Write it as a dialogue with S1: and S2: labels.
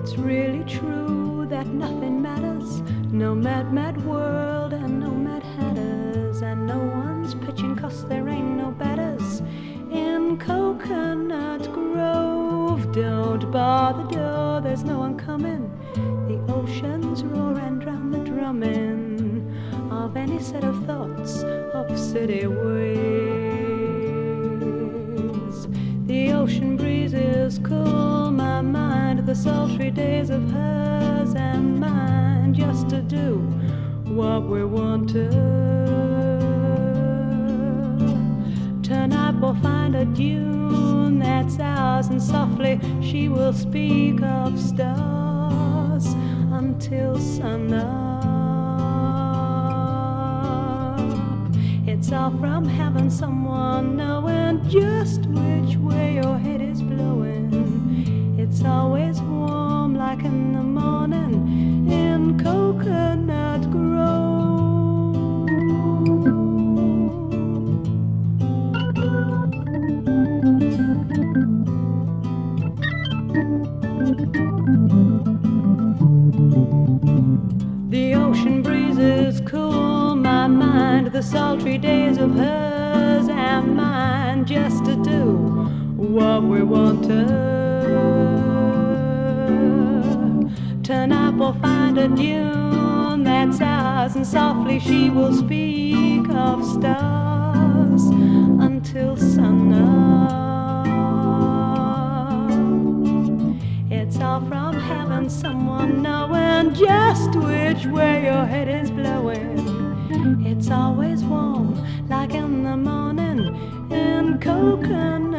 S1: It's really true that nothing matters. No mad, mad world and no mad hatters. And no one's pitching 'cause there ain't no batters in Coconut Grove. Don't bar the door, there's no one coming. The oceans roar and drown the drumming of any set of thoughts of city ways. The ocean breezes cool my mind, the sultry days of hers and mine, just to do what we want to. Tonight we'll find a dune that's ours, and softly she will speak of stars until sunup. It's all from having someone knowing just which way your head is blowing. It's always warm like in the morning in Coconut Grove. The ocean breezes cool my mind, the sultry days of hers and mine, just to do what we want to. Tonight we'll find a dune that's ours, and softly she will speak of stars until sunup. It's all from having someone knowing just which way your head is blowing. It's always warm like in the morning in Coconut